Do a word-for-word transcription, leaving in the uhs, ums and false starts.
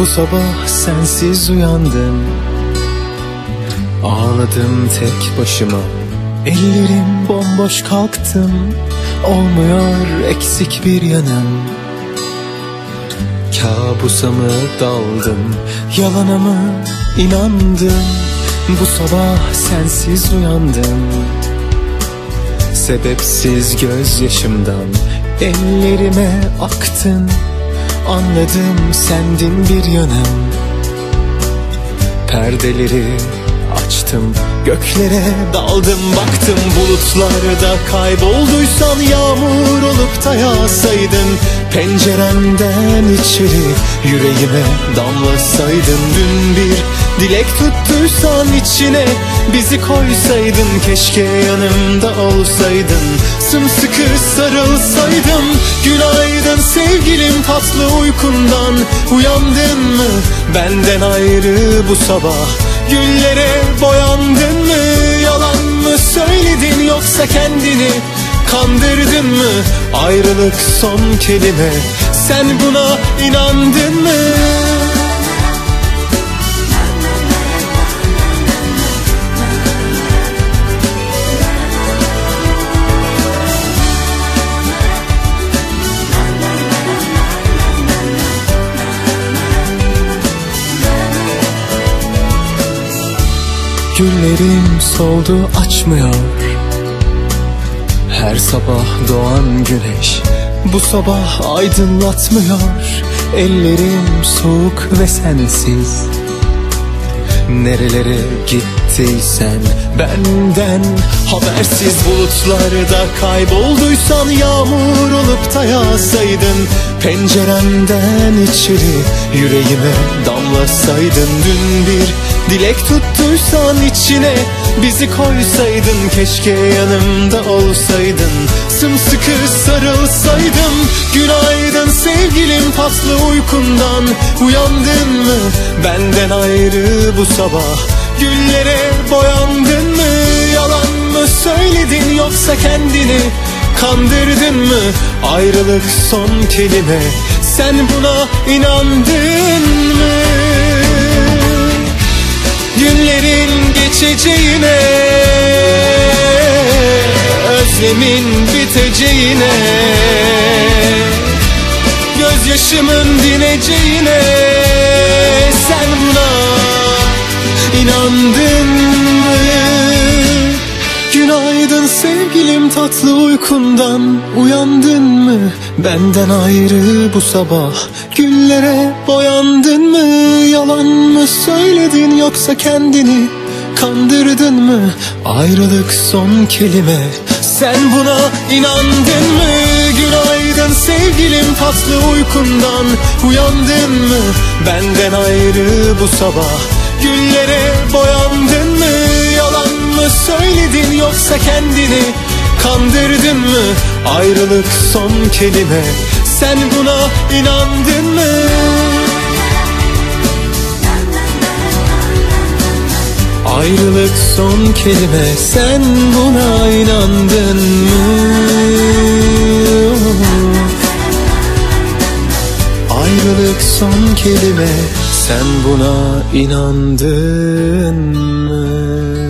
Bu sabah sensiz uyandım, ağladım tek başıma. Ellerim bomboş kalktım, olmuyor eksik bir yanım. Kabusa mı daldım, yalana mı inandım? Bu sabah sensiz uyandım, sebepsiz gözyaşımdan ellerime aktın. Anladım sendin bir yanım. Perdeleri açtım, göklere daldım, baktım bulutlarda kaybolduysan yağmur olup da yağsaydın. Penceremden içeri yüreğime damlasaydın. Dün bir dilek tuttuysan içine bizi koysaydın. Keşke yanımda olsaydın, sımsıkı sarılsaydım. Günaydın sevgilim, tatlı uykundan uyandın mı? Benden ayrı bu sabah güllere boyandın mı? Yalan mı söyledin yoksa kendini kandırdın mı? Ayrılık son kelime, sen buna inandın mı? Güllerim soldu, açmıyor. Her sabah doğan güneş bu sabah aydınlatmıyor. Ellerim soğuk ve sensiz. Nerelere gittiysen benden habersiz. Bulutlarda kaybolduysan yağmur olup da yağsaydın. Penceremden içeri yüreğime damlasaydın. Dün bir dilek tuttuysan içine bizi koysaydın. Keşke yanımda olsaydın, sımsıkı sarılsaydım. Günaydın sevgilim, tatlı uykundan uyandın mı? Benden ayrı bu sabah güllere boyandın mı? Yalan mı söyledin yoksa kendini kandırdın mı? Ayrılık son kelime, sen buna inandın mı? Günlerin geçeceğine, özlemin biteceğine, gözyaşımın dineceğine, sen buna inandın mı? Günaydın sevgilim, tatlı uykundan uyandın mı? Benden ayrı bu sabah güllere boyandın mı? Yalan mı söyledin yoksa kendini kandırdın mı? Ayrılık son kelime, sen buna inandın mı? Günaydın sevgilim, tatlı uykundan uyandın mı? Benden ayrı bu sabah güllere boyandın mı? Yalan mı söyledin yoksa kendini kandırdın mı? Ayrılık son kelime, sen buna inandın mı? Ayrılık son kelime, sen buna inandın mı? Ayrılık son kelime, sen buna inandın mı?